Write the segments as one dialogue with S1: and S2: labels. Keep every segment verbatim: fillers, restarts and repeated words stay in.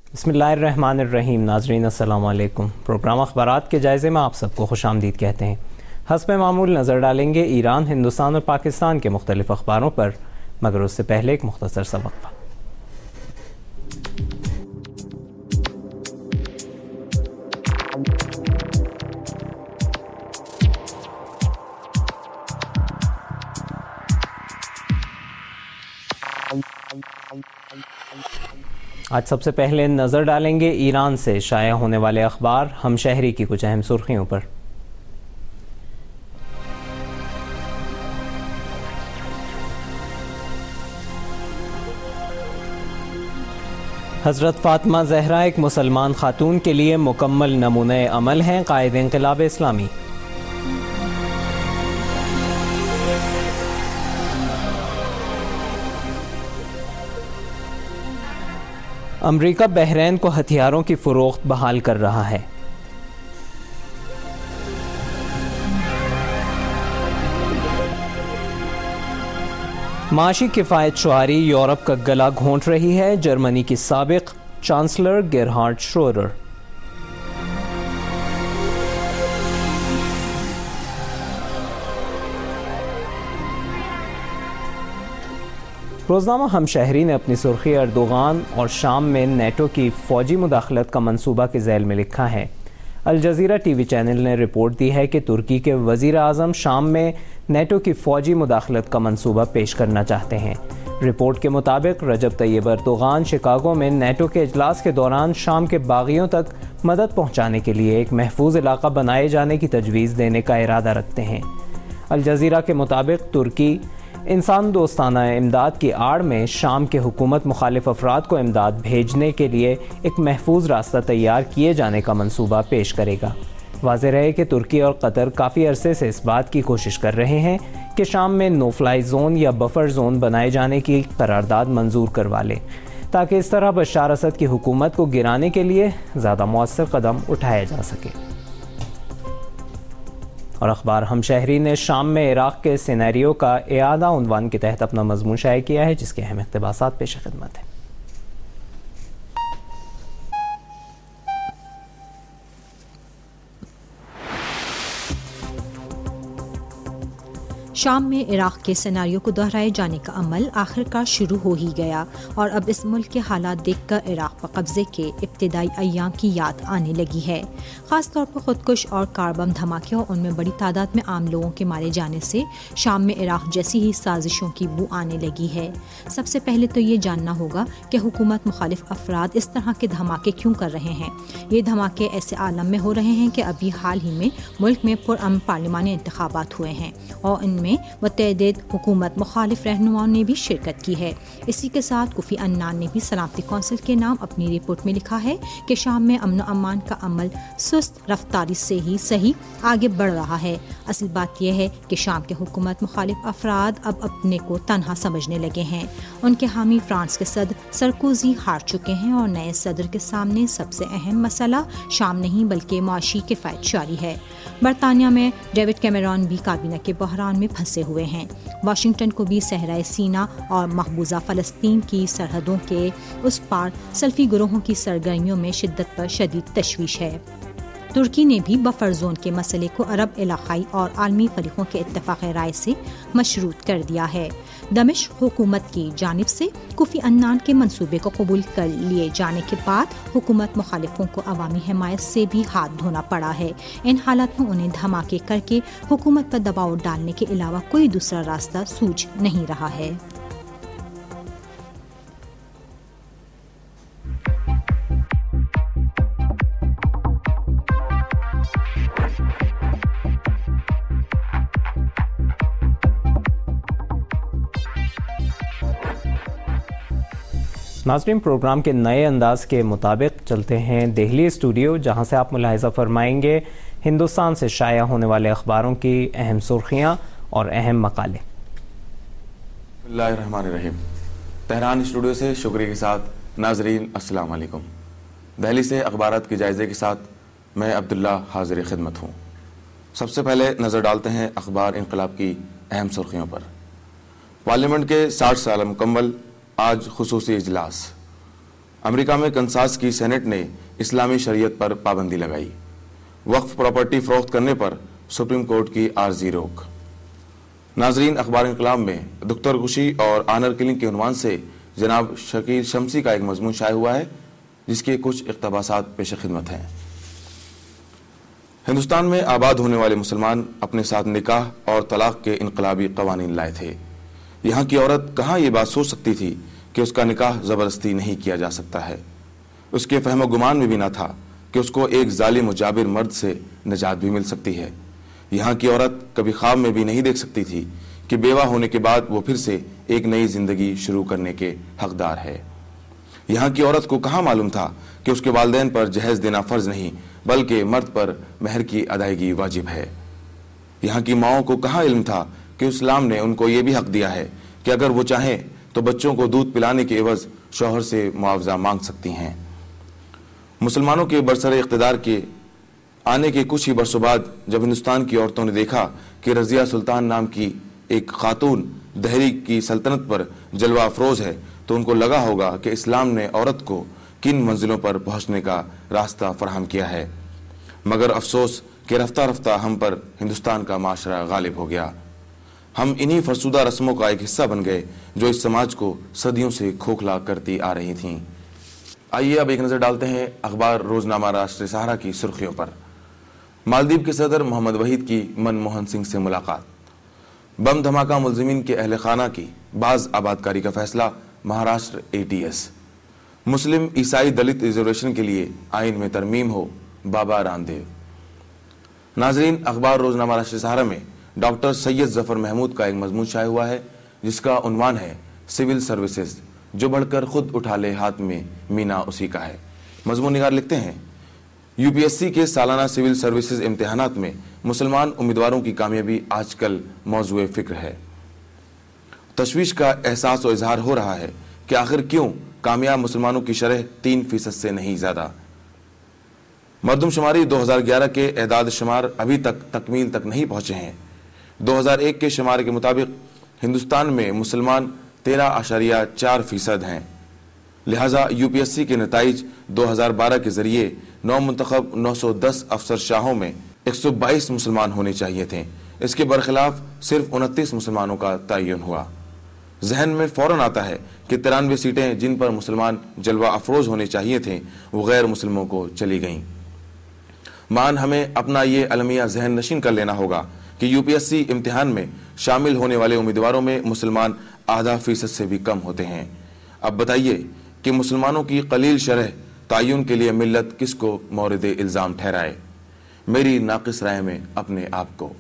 S1: بسم اللہ الرحمن الرحیم. ناظرین السلام علیکم. پروگرام اخبارات کے جائزے میں آپ سب کو خوش آمدید کہتے ہیں. حسب معمول نظر ڈالیں گے ایران، ہندوستان اور پاکستان کے مختلف اخباروں پر، مگر اس سے پہلے ایک مختصر سا وقفہ. آج سب سے پہلے نظر ڈالیں گے ایران سے شائع ہونے والے اخبار، ہم شہری کی کچھ اہم سرخیوں پر. حضرت فاطمہ زہرا ایک مسلمان خاتون کے لیے مکمل نمونۂ عمل ہیں، قائد انقلاب اسلامی. امریکہ بحرین کو ہتھیاروں کی فروخت بحال کر رہا ہے. معاشی کفایت شعاری یورپ کا گلا گھونٹ رہی ہے، جرمنی کی سابق چانسلر گیرہارڈ شروڈر. روزنامہ ہم شہری نے اپنی سرخی اردوغان اور شام میں نیٹو کی فوجی مداخلت کا منصوبہ کے ذیل میں لکھا ہے. الجزیرہ ٹی وی چینل نے رپورٹ دی ہے کہ ترکی کے وزیر اعظم شام میں نیٹو کی فوجی مداخلت کا منصوبہ پیش کرنا چاہتے ہیں. رپورٹ کے مطابق رجب طیب اردوغان شکاگو میں نیٹو کے اجلاس کے دوران شام کے باغیوں تک مدد پہنچانے کے لیے ایک محفوظ علاقہ بنائے جانے کی تجویز دینے کا ارادہ رکھتے ہیں. الجزیرہ کے مطابق ترکی انسان دوستانہ امداد کی آڑ میں شام کے حکومت مخالف افراد کو امداد بھیجنے کے لیے ایک محفوظ راستہ تیار کیے جانے کا منصوبہ پیش کرے گا. واضح رہے کہ ترکی اور قطر کافی عرصے سے اس بات کی کوشش کر رہے ہیں کہ شام میں نو فلائی زون یا بفر زون بنائے جانے کی قرارداد منظور کروا لے، تاکہ اس طرح بشار اسد کی حکومت کو گرانے کے لیے زیادہ مؤثر قدم اٹھایا جا سکے. اور اخبار ہم شہری نے شام میں عراق کے سینیریو کا اعادہ عنوان کے تحت اپنا مضمون شائع کیا ہے، جس کے اہم اقتباسات پیش خدمت ہیں.
S2: شام میں عراق کے سیناریو کو دہرائے جانے کا عمل آخرکار شروع ہو ہی گیا، اور اب اس ملک کے حالات دیکھ کر عراق پر قبضے کے ابتدائی ایام کی یاد آنے لگی ہے. خاص طور پر خودکش اور کار بم دھماکے اور ان میں بڑی تعداد میں عام لوگوں کے مارے جانے سے شام میں عراق جیسی ہی سازشوں کی بو آنے لگی ہے. سب سے پہلے تو یہ جاننا ہوگا کہ حکومت مخالف افراد اس طرح کے دھماکے کیوں کر رہے ہیں. یہ دھماکے ایسے عالم میں ہو رہے ہیں کہ ابھی حال ہی میں ملک میں پرامن پارلیمانی انتخابات ہوئے ہیں، اور ان میں متعدد حکومت مخالف رہنماؤں نے بھی شرکت کی ہے. اسی کے ساتھ کوفی عنان نے بھی سلامتی کونسل کے نام اپنی رپورٹ میں لکھا ہے کہ شام میں امن و امان کا عمل سست رفتاری سے ہی صحیح آگے بڑھ رہا ہے. اصل بات یہ ہے کہ شام کے حکومت مخالف افراد اب اپنے کو تنہا سمجھنے لگے ہیں. ان کے حامی فرانس کے صدر سرکوزی ہار چکے ہیں، اور نئے صدر کے سامنے سب سے اہم مسئلہ شام نہیں بلکہ معاشی کفایت شعاری ہے. برطانیہ میں ڈیوڈ کیمرون بھی کابینہ کے بحران میں پھنسے ہوئے ہیں. واشنگٹن کو بھی صحرائے سینا اور مقبوضہ فلسطین کی سرحدوں کے اس پار سلفی گروہوں کی سرگرمیوں میں شدت پر شدید تشویش ہے. ترکی نے بھی بفر زون کے مسئلے کو عرب علاقائی اور عالمی فریقوں کے اتفاق رائے سے مشروط کر دیا ہے. دمشق حکومت کی جانب سے کوفی عنان کے منصوبے کو قبول کر لیے جانے کے بعد حکومت مخالفوں کو عوامی حمایت سے بھی ہاتھ دھونا پڑا ہے. ان حالات میں انہیں دھماکے کر کے حکومت پر دباؤ ڈالنے کے علاوہ کوئی دوسرا راستہ سوجھ نہیں رہا ہے.
S1: ناظرین، پروگرام کے نئے انداز کے مطابق چلتے ہیں دہلی اسٹوڈیو، جہاں سے آپ ملاحظہ فرمائیں گے ہندوستان سے شائع ہونے والے اخباروں کی اہم سرخیاں اور اہم مقالے.
S3: بسم اللہ الرحمن الرحیم. تہران اسٹوڈیو سے شکریہ کے ساتھ ناظرین السلام علیکم. دہلی سے اخبارات کے جائزے کے ساتھ میں عبداللہ حاضر خدمت ہوں. سب سے پہلے نظر ڈالتے ہیں اخبار انقلاب کی اہم سرخیوں پر. پارلیمنٹ کے ساٹھ سال مکمل، آج خصوصی اجلاس. امریکہ میں کنساس کی سینٹ نے اسلامی شریعت پر پابندی لگائی۔ وقف پراپرٹی فروخت کرنے پر سپریم کورٹ کی عارضی روک۔ ناظرین، اخبار انقلاب میں دختر کشی اور آنر کلنگ کے عنوان سے جناب شکیل شمسی کا ایک مضمون شائع ہوا ہے، جس کے کچھ اقتباسات پیش خدمت ہیں۔ ہندوستان میں آباد ہونے والے مسلمان اپنے ساتھ نکاح اور طلاق کے انقلابی قوانین لائے تھے۔ یہاں کی عورت کہاں یہ بات سوچ سکتی تھی کہ اس کا نکاح زبردستی نہیں کیا جا سکتا ہے۔ اس کے فہم و گمان میں بھی نہ تھا کہ اس کو ایک ظالم و جابر مرد سے نجات بھی مل سکتی ہے۔ یہاں کی عورت کبھی خواب میں بھی نہیں دیکھ سکتی تھی کہ بیوہ ہونے کے بعد وہ پھر سے ایک نئی زندگی شروع کرنے کے حقدار ہے۔ یہاں کی عورت کو کہاں معلوم تھا کہ اس کے والدین پر جہیز دینا فرض نہیں بلکہ مرد پر مہر کی ادائیگی واجب ہے۔ یہاں کی ماؤں کو کہاں علم تھا کہ اسلام نے ان کو یہ بھی حق دیا ہے کہ اگر وہ چاہیں تو بچوں کو دودھ پلانے کے عوض شوہر سے معاوضہ مانگ سکتی ہیں۔ مسلمانوں کے برسر اقتدار کے آنے کے کچھ ہی برسوں بعد جب ہندوستان کی عورتوں نے دیکھا کہ رضیہ سلطان نام کی ایک خاتون دہلی کی سلطنت پر جلوہ افروز ہے تو ان کو لگا ہوگا کہ اسلام نے عورت کو کن منزلوں پر پہنچنے کا راستہ فراہم کیا ہے، مگر افسوس کہ رفتہ رفتہ ہم پر ہندوستان کا معاشرہ غالب ہو گیا۔ ہم انہی فرسودہ رسموں کا ایک حصہ بن گئے جو اس سماج کو صدیوں سے کھوکھلا کرتی آ رہی تھیں۔ آئیے اب ایک نظر ڈالتے ہیں اخبار روزنامہ راشٹر سہارا کی سرخیوں پر۔ مالدیپ کے صدر محمد وحید کی من موہن سنگھ سے ملاقات۔ بم دھماکہ ملزمین کے اہل خانہ کی بعض آبادکاری کا فیصلہ، مہاراشٹر اے ٹی ایس۔ مسلم عیسائی دلت ریزرویشن کے لیے آئین میں ترمیم ہو، بابا رام دیو۔ ناظرین، اخبار روزنامہ راشٹر سہارا میں ڈاکٹر سید ظفر محمود کا ایک مضمون شائع ہوا ہے جس کا عنوان ہے سول سروسز، جو بڑھ کر خود اٹھا لے ہاتھ میں مینا اسی کا ہے۔ مضمون نگار لکھتے ہیں، یو پی ایس سی کے سالانہ سول سروسز امتحانات میں مسلمان امیدواروں کی کامیابی آج کل موضوع فکر ہے۔ تشویش کا احساس و اظہار ہو رہا ہے کہ آخر کیوں کامیاب مسلمانوں کی شرح تین فیصد سے نہیں زیادہ۔ مردم شماری دو ہزار گیارہ کے اعداد شمار ابھی تک تکمیل تک نہیں پہنچے ہیں۔ دو ہزار ایک کے شمار کے مطابق ہندوستان میں مسلمان تیرہ اشاریہ چار فیصد ہیں، لہٰذا یو پی ایس سی کے نتائج دو ہزار بارہ کے ذریعے نو منتخب نو سو دس افسر شاہوں میں ایک سو بائیس مسلمان ہونے چاہیے تھے۔ اس کے برخلاف صرف انتیس مسلمانوں کا تعین ہوا۔ ذہن میں فوراً آتا ہے کہ ترانوے سیٹیں جن پر مسلمان جلوہ افروز ہونے چاہیے تھے وہ غیر مسلموں کو چلی گئیں۔ مان ہمیں اپنا یہ المیہ ذہن نشین کر لینا ہوگا کہ یو پی ایس سی امتحان میں شامل ہونے والے امیدواروں میں مسلمان آدھا فیصد سے بھی کم ہوتے ہیں۔ اب بتائیے کہ مسلمانوں کی قلیل شرح تعین کے لیے ملت کس کو مورد الزام ٹھہرائے؟ میری ناقص رائے میں اپنے آپ کو۔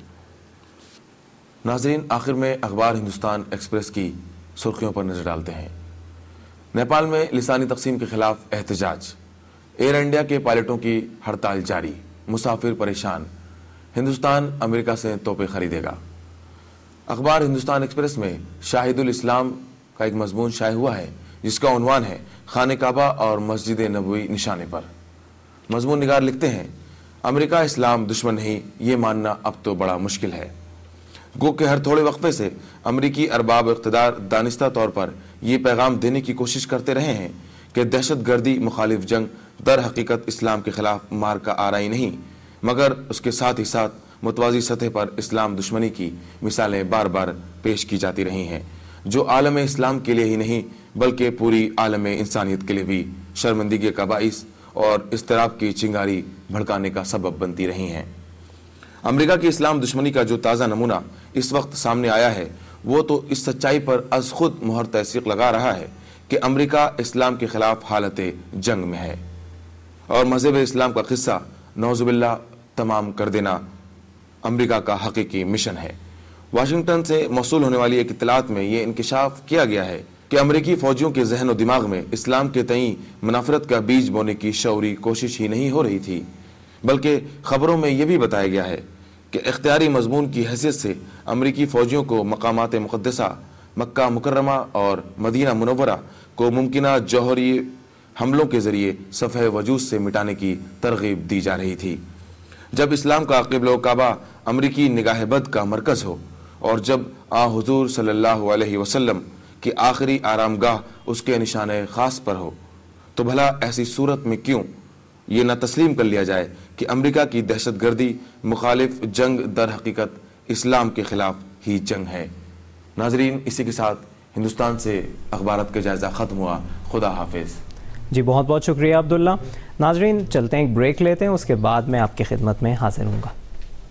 S3: ناظرین، آخر میں اخبار ہندوستان ایکسپریس کی سرخیوں پر نظر ڈالتے ہیں۔ نیپال میں لسانی تقسیم کے خلاف احتجاج، ایئر انڈیا کے پائلٹوں کی ہڑتال جاری، مسافر پریشان، ہندوستان امریکہ سے توپے خریدے گا۔ اخبار ہندوستان ایکسپریس میں شاہد الاسلام کا ایک مضمون شائع ہوا ہے جس کا عنوان ہے خانہ کعبہ اور مسجد نبوی نشانے پر۔ مضمون نگار لکھتے ہیں، امریکہ اسلام دشمن نہیں، یہ ماننا اب تو بڑا مشکل ہے۔ گو کہ ہر تھوڑے وقفے سے امریکی ارباب اقتدار دانستہ طور پر یہ پیغام دینے کی کوشش کرتے رہے ہیں کہ دہشت گردی مخالف جنگ در حقیقت اسلام کے خلاف مارکہ آرائی نہیں، مگر اس کے ساتھ ہی ساتھ متوازی سطح پر اسلام دشمنی کی مثالیں بار بار پیش کی جاتی رہی ہیں، جو عالم اسلام کے لیے ہی نہیں بلکہ پوری عالم انسانیت کے لیے بھی شرمندگی کا باعث اور اضطراب کی چنگاری بھڑکانے کا سبب بنتی رہی ہیں۔ امریکہ کی اسلام دشمنی کا جو تازہ نمونہ اس وقت سامنے آیا ہے وہ تو اس سچائی پر از خود مہر توثیق لگا رہا ہے کہ امریکہ اسلام کے خلاف حالت جنگ میں ہے، اور مذہب اسلام کا قصہ نعوذ باللہ تمام کر دینا امریکہ کا حقیقی مشن ہے۔ واشنگٹن سے موصول ہونے والی ایک اطلاعات میں یہ انکشاف کیا گیا ہے کہ امریکی فوجیوں کے ذہن و دماغ میں اسلام کے تئیں منافرت کا بیج بونے کی شعوری کوشش ہی نہیں ہو رہی تھی، بلکہ خبروں میں یہ بھی بتایا گیا ہے کہ اختیاری مضمون کی حیثیت سے امریکی فوجیوں کو مقامات مقدسہ مکہ مکرمہ اور مدینہ منورہ کو ممکنہ جوہری حملوں کے ذریعے صفحہ وجود سے مٹانے کی ترغیب دی جا رہی تھی۔ جب اسلام کا قبلہ و کعبہ امریکی نگاہ بد کا مرکز ہو اور جب آ حضور صلی اللہ علیہ وسلم کی آخری آرام گاہ اس کے نشان خاص پر ہو تو بھلا ایسی صورت میں کیوں یہ نہ تسلیم کر لیا جائے کہ امریکہ کی دہشت گردی مخالف جنگ در حقیقت اسلام کے خلاف ہی جنگ ہے۔ ناظرین، اسی کے ساتھ ہندوستان سے اخبارات کا جائزہ ختم ہوا۔ خدا حافظ۔
S1: جی بہت بہت شکریہ عبداللہ۔ ناظرین چلتے ہیں ایک بریک لیتے ہیں، اس کے بعد میں آپ کی خدمت میں حاضر ہوں گا۔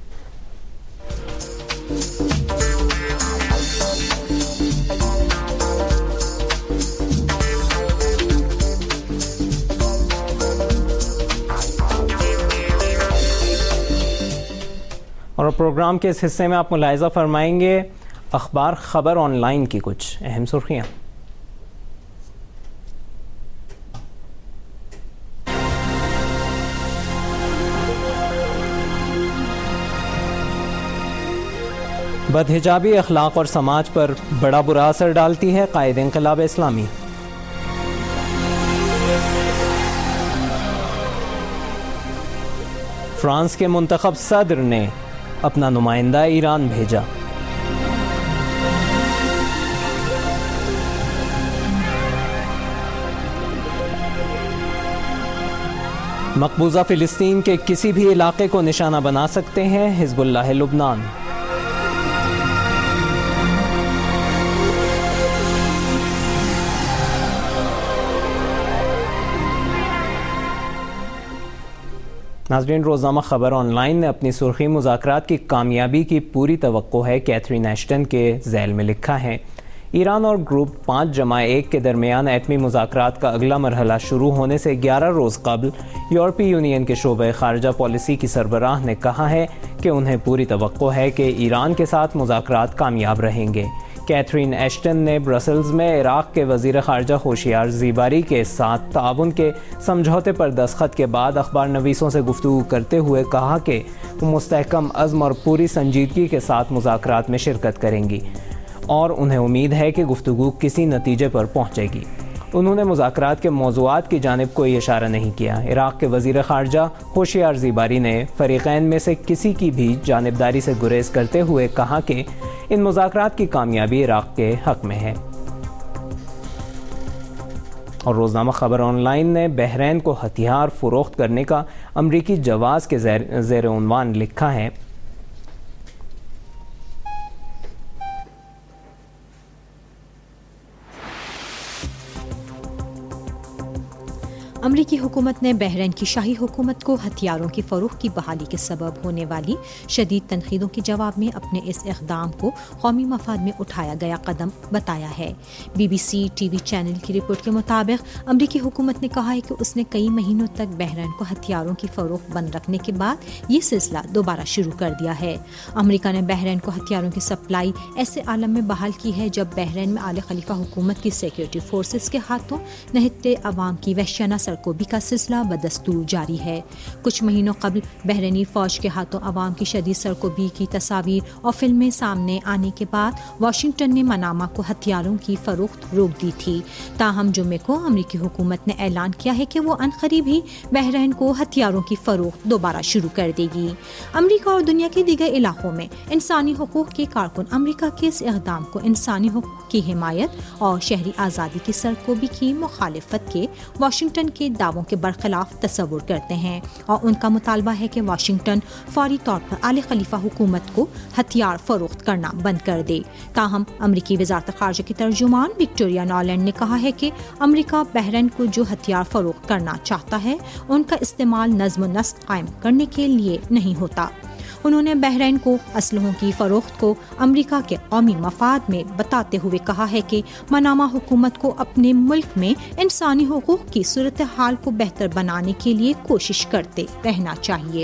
S1: اور پروگرام کے اس حصے میں آپ ملاحظہ فرمائیں گے اخبار خبر آن لائن کی کچھ اہم سرخیاں۔ بدحجابی اخلاق اور سماج پر بڑا برا اثر ڈالتی ہے، قائد انقلاب اسلامی۔ فرانس کے منتخب صدر نے اپنا نمائندہ ایران بھیجا۔ مقبوضہ فلسطین کے کسی بھی علاقے کو نشانہ بنا سکتے ہیں حزب اللہ لبنان۔ ناظرین، روزنامہ خبر آن لائن نے اپنی سرخی مذاکرات کی کامیابی کی پوری توقع ہے کیتھرین ایشٹن کے ذیل میں لکھا ہے، ایران اور گروپ پانچ جمع ایک کے درمیان ایٹمی مذاکرات کا اگلا مرحلہ شروع ہونے سے گیارہ روز قبل یورپی یونین کے شعبہ خارجہ پالیسی کی سربراہ نے کہا ہے کہ انہیں پوری توقع ہے کہ ایران کے ساتھ مذاکرات کامیاب رہیں گے۔ کیتھرین ایشٹن نے برسلز میں عراق کے وزیر خارجہ ہوشیار زیباری کے ساتھ تعاون کے سمجھوتے پر دستخط کے بعد اخبار نویسوں سے گفتگو کرتے ہوئے کہا کہ وہ مستحکم عزم اور پوری سنجیدگی کے ساتھ مذاکرات میں شرکت کریں گی اور انہیں امید ہے کہ گفتگو کسی نتیجے پر پہنچے گی۔ انہوں نے مذاکرات کے موضوعات کی جانب کوئی اشارہ نہیں کیا۔ عراق کے وزیر خارجہ ہوشیار زیباری نے فریقین میں سے کسی کی بھی جانبداری سے گریز کرتے ہوئے کہا کہ ان مذاکرات کی کامیابی عراق کے حق میں ہے۔ اور روزنامہ خبر آن لائن نے بحرین کو ہتھیار فروخت کرنے کا امریکی جواز کے زیر عنوان لکھا ہے،
S2: امریکی حکومت نے بحرین کی شاہی حکومت کو ہتھیاروں کی فروخت کی بحالی کے سبب ہونے والی شدید تنقیدوں کے جواب میں اپنے اس اقدام کو قومی مفاد میں اٹھایا گیا قدم بتایا ہے۔ B B C T V channel کی رپورٹ کے مطابق امریکی حکومت نے کہا ہے کہ اس نے کئی مہینوں تک بحرین کو ہتھیاروں کی فروخت بند رکھنے کے بعد یہ سلسلہ دوبارہ شروع کر دیا ہے۔ امریکہ نے بحرین کو ہتھیاروں کی سپلائی ایسے عالم میں بحال کی ہے جب بحرین میں آل خلیفہ حکومت کی سیکورٹی فورسز کے ہاتھوں نہتے عوام کی وحشیانہ سرکوبی کا سلسلہ بدستور جاری ہے۔ کچھ مہینوں قبل بحرینی فوج کے ہاتھوں عوام کی شدید سرکوبی کی تصاویر اور فلمیں سامنے آنے کے بعد واشنگٹن نے منامہ کو ہتھیاروں کی فروخت روک دی تھی۔ تاہم جمعے کو امریکی حکومت نے اعلان کیا ہے کہ وہ عنقریب ہی بحرین کو ہتھیاروں کی فروخت دوبارہ شروع کر دے گی۔ امریکہ اور دنیا کے دیگر علاقوں میں انسانی حقوق کے کارکن امریکہ کے اس اقدام کو انسانی حقوق کی حمایت اور شہری آزادی کی سرکوبی کی مخالفت کے واشنگٹن کے دعووں کے برخلاف تصور کرتے ہیں اور ان کا مطالبہ ہے کہ واشنگٹن فوری طور پر آل خلیفہ حکومت کو ہتھیار فروخت کرنا بند کر دے۔ تاہم امریکی وزارت خارجہ کی ترجمان وکٹوریا نالینڈ نے کہا ہے کہ امریکہ بحرین کو جو ہتھیار فروخت کرنا چاہتا ہے ان کا استعمال نظم و نسق قائم کرنے کے لیے نہیں ہوتا۔ انہوں نے بحرین کو اسلحوں کی فروخت کو امریکہ کے قومی مفاد میں بتاتے ہوئے کہا ہے کہ منامہ حکومت کو اپنے ملک میں انسانی حقوق کی صورتحال کو بہتر بنانے کے لیے کوشش کرتے رہنا چاہیے۔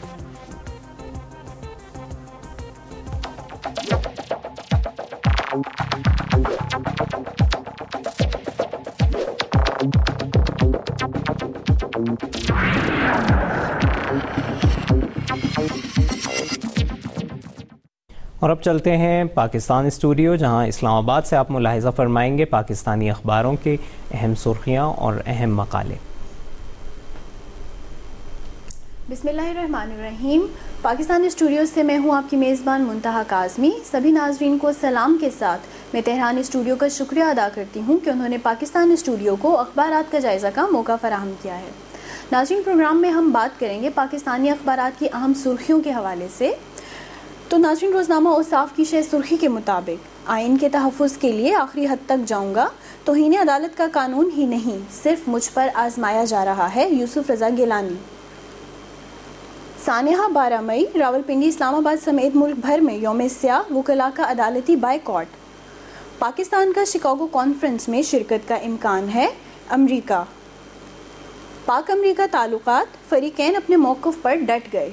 S1: اور اب چلتے ہیں پاکستان اسٹوڈیو، جہاں اسلام آباد سے آپ ملاحظہ فرمائیں گے پاکستانی اخباروں کی اہم سرخیاں اور اہم مقالے۔
S4: بسم اللہ الرحمن الرحیم۔ پاکستان اسٹوڈیو سے میں ہوں آپ کی میزبان منتہا کاظمی. سبھی ناظرین کو سلام کے ساتھ میں تہران اسٹوڈیو کا شکریہ ادا کرتی ہوں کہ انہوں نے پاکستان اسٹوڈیو کو اخبارات کا جائزہ کا موقع فراہم کیا ہے. ناظرین, پروگرام میں ہم بات کریں گے پاکستانی اخبارات کی اہم سرخیوں کے حوالے سے. تو ناظرین, روزنامہ اوصاف کی شہ سرخی کے مطابق آئین کے تحفظ کے لیے آخری حد تک جاؤں گا, توہین عدالت کا قانون ہی نہیں صرف مجھ پر آزمایا جا رہا ہے, یوسف رضا گیلانی. سانحہ بارہ مئی, راولپنڈی اسلام آباد سمیت ملک بھر میں یوم سیاہ, وکلاء کا عدالتی بائیکاٹ. پاکستان کا شکاگو کانفرنس میں شرکت کا امکان ہے, امریکہ. پاک امریکہ تعلقات, فریقین اپنے موقف پر ڈٹ گئے.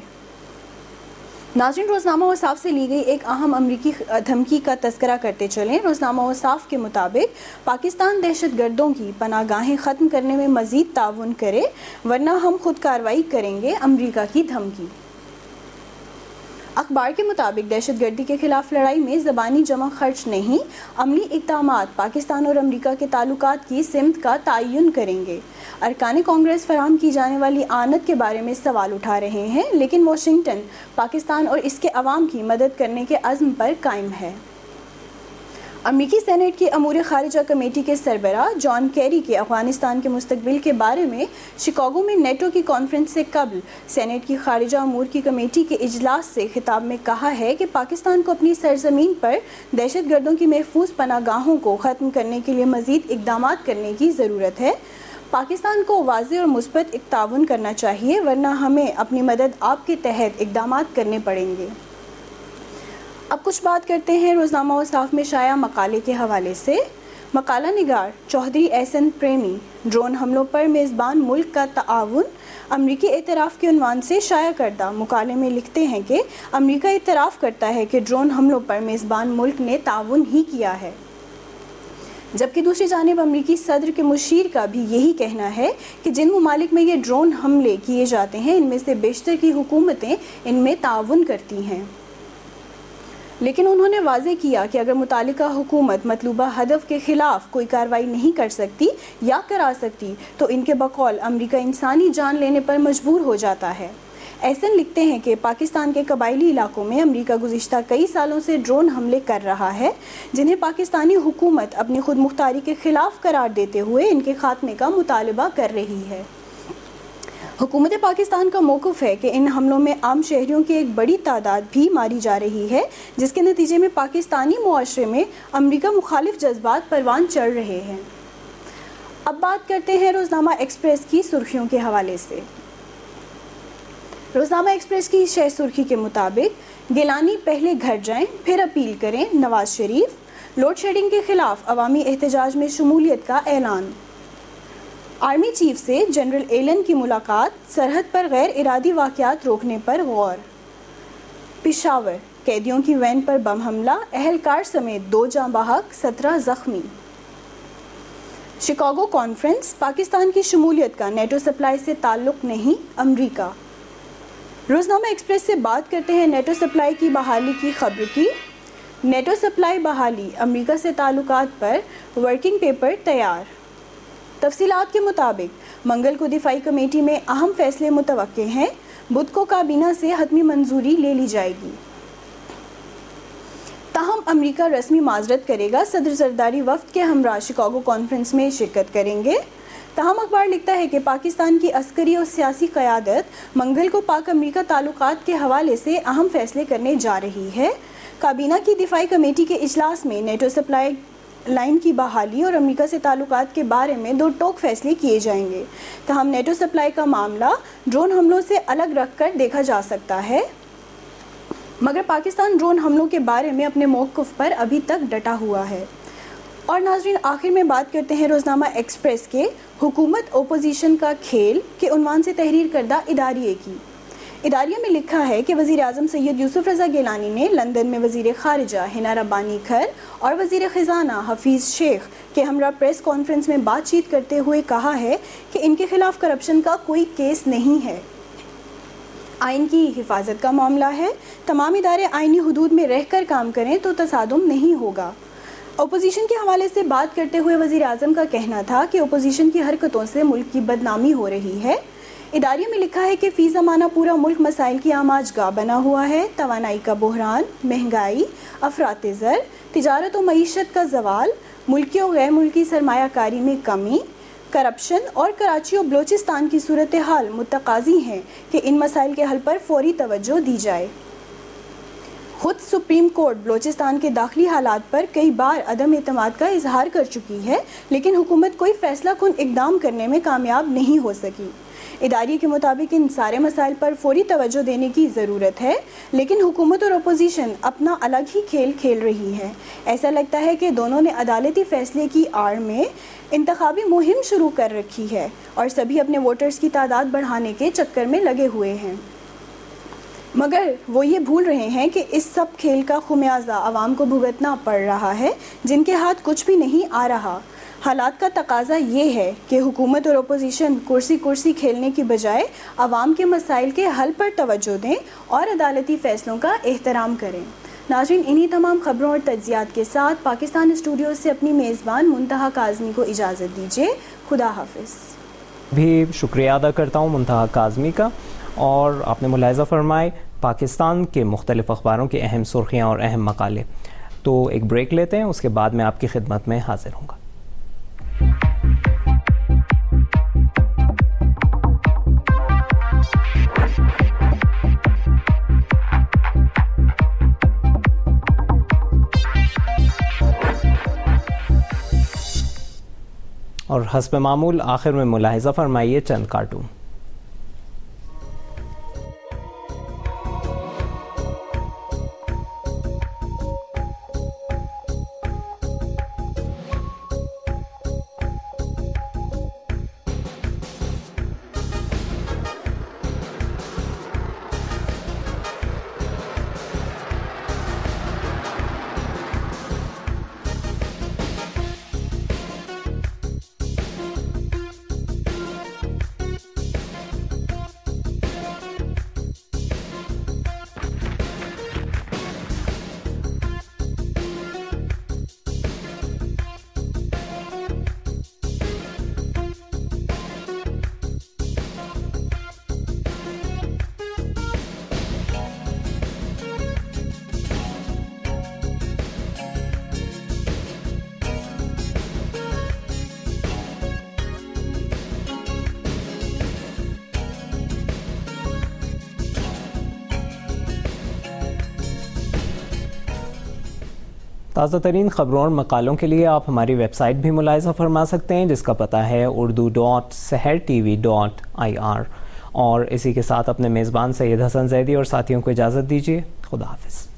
S4: ناظرین, روزنامہ اوصاف سے لی گئی ایک اہم امریکی دھمکی کا تذکرہ کرتے چلیں. روزنامہ اوصاف کے مطابق پاکستان دہشت گردوں کی پناہ گاہیں ختم کرنے میں مزید تعاون کرے ورنہ ہم خود کارروائی کریں گے, امریکہ کی دھمکی. اخبار کے مطابق دہشت گردی کے خلاف لڑائی میں زبانی جمع خرچ نہیں, عملی اقدامات پاکستان اور امریکہ کے تعلقات کی سمت کا تعین کریں گے. ارکان کانگریس فراہم کی جانے والی آنت کے بارے میں سوال اٹھا رہے ہیں, لیکن واشنگٹن پاکستان اور اس کے عوام کی مدد کرنے کے عزم پر قائم ہے. امریکی سینیٹ کی امور خارجہ کمیٹی کے سربراہ جان کیری کے افغانستان کے مستقبل کے بارے میں شکاگو میں نیٹو کی کانفرنس سے قبل سینیٹ کی خارجہ امور کی کمیٹی کے اجلاس سے خطاب میں کہا ہے کہ پاکستان کو اپنی سرزمین پر دہشت گردوں کی محفوظ پناہ گاہوں کو ختم کرنے کے لیے مزید اقدامات کرنے کی ضرورت ہے. پاکستان کو واضح اور مثبت تعاون کرنا چاہیے ورنہ ہمیں اپنی مدد آپ کے تحت اقدامات کرنے پڑیں گے. اب کچھ بات کرتے ہیں روزنامہ اوصاف میں شائع مقالے کے حوالے سے. مقالہ نگار چودھری احسن پریمی, ڈرون حملوں پر میزبان ملک کا تعاون, امریکی اعتراف کے عنوان سے شائع کردہ مقالے میں لکھتے ہیں کہ امریکہ اعتراف کرتا ہے کہ ڈرون حملوں پر میزبان ملک نے تعاون ہی کیا ہے, جبکہ دوسری جانب امریکی صدر کے مشیر کا بھی یہی کہنا ہے کہ جن ممالک میں یہ ڈرون حملے کیے جاتے ہیں ان میں سے بیشتر کی حکومتیں ان میں تعاون کرتی ہیں. لیکن انہوں نے واضح کیا کہ اگر متعلقہ حکومت مطلوبہ ہدف کے خلاف کوئی کارروائی نہیں کر سکتی یا کرا سکتی تو ان کے بقول امریکہ انسانی جان لینے پر مجبور ہو جاتا ہے. ایسن لکھتے ہیں کہ پاکستان کے قبائلی علاقوں میں امریکہ گزشتہ کئی سالوں سے ڈرون حملے کر رہا ہے جنہیں پاکستانی حکومت اپنی خود مختاری کے خلاف قرار دیتے ہوئے ان کے خاتمے کا مطالبہ کر رہی ہے. حکومت پاکستان کا موقف ہے کہ ان حملوں میں عام شہریوں کی ایک بڑی تعداد بھی ماری جا رہی ہے, جس کے نتیجے میں پاکستانی معاشرے میں امریکہ مخالف جذبات پروان چڑھ رہے ہیں. اب بات کرتے ہیں روزنامہ ایکسپریس کی سرخیوں کے حوالے سے. روزنامہ ایکسپریس کی شہ سرخی کے مطابق گیلانی پہلے گھر جائیں پھر اپیل کریں نواز شریف, لوڈ شیڈنگ کے خلاف عوامی احتجاج میں شمولیت کا اعلان. آرمی چیف سے جنرل ایلن کی ملاقات, سرحد پر غیر ارادی واقعات روکنے پر غور. پشاور, قیدیوں کی وین پر بم حملہ, اہلکار سمیت دو جاں بحق, سترہ زخمی. شکاگو کانفرنس, پاکستان کی شمولیت کا نیٹو سپلائی سے تعلق نہیں, امریکہ. روزنامہ ایکسپریس سے بات کرتے ہیں نیٹو سپلائی کی بحالی کی خبر کی. نیٹو سپلائی بحالی, امریکہ سے تعلقات پر ورکنگ پیپر تیار. تفصیلات کے مطابق منگل کو دفاعی کمیٹی میں اہم فیصلے متوقع ہیں, بدھ کو کابینہ سے حتمی منظوری لے لی جائے گی. تاہم امریکہ رسمی معذرت کرے گا, صدر زرداری وفد کے ہمراہ شکاگو کانفرنس میں شرکت کریں گے. تاہم اخبار لکھتا ہے کہ پاکستان کی عسکری اور سیاسی قیادت منگل کو پاک امریکہ تعلقات کے حوالے سے اہم فیصلے کرنے جا رہی ہے. کابینہ کی دفاعی کمیٹی کے اجلاس میں نیٹو سپلائی لائن کی بحالی اور امریکہ سے تعلقات کے بارے میں دو ٹوک فیصلے کیے جائیں گے. تاہم نیٹو سپلائی کا معاملہ ڈرون حملوں سے الگ رکھ کر دیکھا جا سکتا ہے, مگر پاکستان ڈرون حملوں کے بارے میں اپنے موقف پر ابھی تک ڈٹا ہوا ہے. اور ناظرین, آخر میں بات کرتے ہیں روزنامہ ایکسپریس کے حکومت اپوزیشن کا کھیل کے عنوان سے تحریر کردہ اداریے کی. اداریہ میں لکھا ہے کہ وزیر اعظم سید یوسف رضا گیلانی نے لندن میں وزیر خارجہ ہنا ربانی کھر اور وزیر خزانہ حفیظ شیخ کے ہمراہ پریس کانفرنس میں بات چیت کرتے ہوئے کہا ہے کہ ان کے خلاف کرپشن کا کوئی کیس نہیں ہے, آئین کی حفاظت کا معاملہ ہے. تمام ادارے آئینی حدود میں رہ کر کام کریں تو تصادم نہیں ہوگا. اپوزیشن کے حوالے سے بات کرتے ہوئے وزیر اعظم کا کہنا تھا کہ اپوزیشن کی حرکتوں سے ملک کی بدنامی ہو رہی ہے. اداریے میں لکھا ہے کہ فی زمانہ پورا ملک مسائل کی آماج گاہ بنا ہوا ہے. توانائی کا بحران، مہنگائی، افراط زر، تجارت و معیشت کا زوال، ملکی و غیر ملکی سرمایہ کاری میں کمی، کرپشن اور کراچی و بلوچستان کی صورتحال متقاضی ہیں کہ ان مسائل کے حل پر فوری توجہ دی جائے. خود سپریم کورٹ بلوچستان کے داخلی حالات پر کئی بار عدم اعتماد کا اظہار کر چکی ہے، لیکن حکومت کوئی فیصلہ کن اقدام کرنے میں کامیاب نہیں ہو سکی. اداریے کے مطابق ان سارے مسائل پر فوری توجہ دینے کی ضرورت ہے، لیکن حکومت اور اپوزیشن اپنا الگ ہی کھیل کھیل رہی ہے. ایسا لگتا ہے کہ دونوں نے عدالتی فیصلے کی آڑ میں انتخابی مہم شروع کر رکھی ہے اور سبھی اپنے ووٹرز کی تعداد بڑھانے کے چکر میں لگے ہوئے ہیں، مگر وہ یہ بھول رہے ہیں کہ اس سب کھیل کا خمیازہ عوام کو بھگتنا پڑ رہا ہے جن کے ہاتھ کچھ بھی نہیں آ رہا. حالات کا تقاضا یہ ہے کہ حکومت اور اپوزیشن کرسی کرسی کھیلنے کی بجائے عوام کے مسائل کے حل پر توجہ دیں اور عدالتی فیصلوں کا احترام کریں. ناظرین، انہی تمام خبروں اور تجزیات کے ساتھ پاکستان اسٹوڈیو سے اپنی میزبان منتہا کاظمی کو اجازت دیجیے. خدا حافظ.
S1: بھی شکریہ ادا کرتا ہوں منتہا کاظمی کا. اور آپ نے ملاحظہ فرمائے پاکستان کے مختلف اخباروں کی اہم سرخیاں اور اہم مقالے. تو ایک بریک لیتے ہیں، اس کے بعد میں آپ کی خدمت میں حاضر ہوں گا. اور حسب معمول آخر میں ملاحظہ فرمائیے چند کارٹون. تازہ ترین خبروں اور مقالوں کے لیے آپ ہماری ویب سائٹ بھی ملاحظہ فرما سکتے ہیں، جس کا پتہ ہے Urdu dot Sahar T V dot I R. اور اسی کے ساتھ اپنے میزبان سید حسن زیدی اور ساتھیوں کو اجازت دیجیے. خدا حافظ.